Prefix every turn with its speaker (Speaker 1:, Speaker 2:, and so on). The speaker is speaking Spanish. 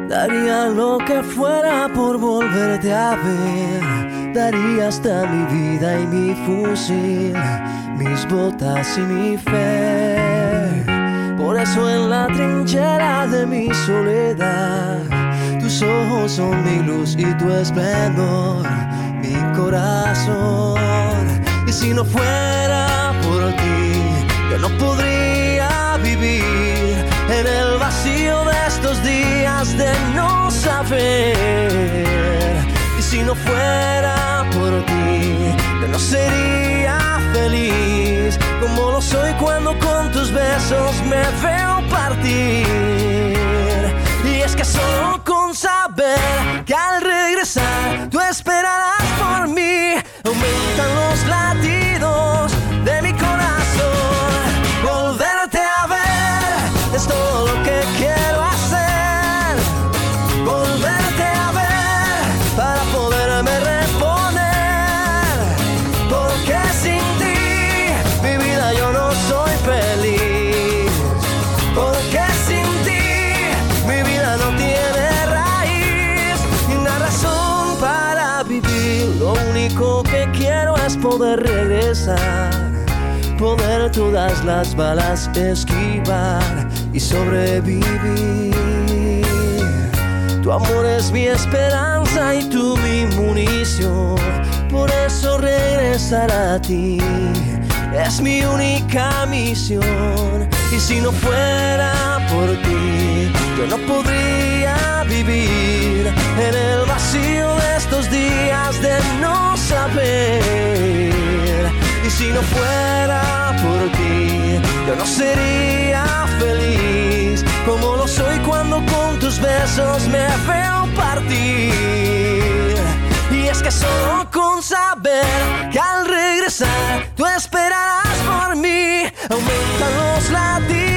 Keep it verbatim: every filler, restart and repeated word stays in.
Speaker 1: Daría lo que fuera por volverte a ver. Daría hasta mi vida y mi fusil, mis botas y mi fe. Por eso en la trinchera de mi soledad, tus ojos son mi luz y tu esplendor, mi corazón. Y si no fuera por ti, yo no podría vivir en el vacío de estos días de no saber. Y si no fuera por ti, yo no sería feliz como lo soy cuando con tus besos me veo partir. Y es que solo con saber que al regresar tú esperarás por mí, aumentan los latidos de mi corazón. Volverte a ver es todo lo que quiero hacer. Volverte a ver para poderme reponer, porque sin ti mi vida yo no soy feliz. Porque sin ti mi vida no tiene raíz ni una razón para vivir. Lo único que quiero es poder regresar, poder todas las balas esquivar y sobrevivir. Tu amor es mi esperanza y tú mi munición, por eso regresar a ti es mi única misión. Y si no fuera por ti, yo no podría vivir en el vacío de estos días de no saber. Y si no fuera por ti, yo no sería feliz como lo soy cuando con tus besos me veo partir. Y es que solo con saber que al regresar tú esperarás por mí, aumentan los latidos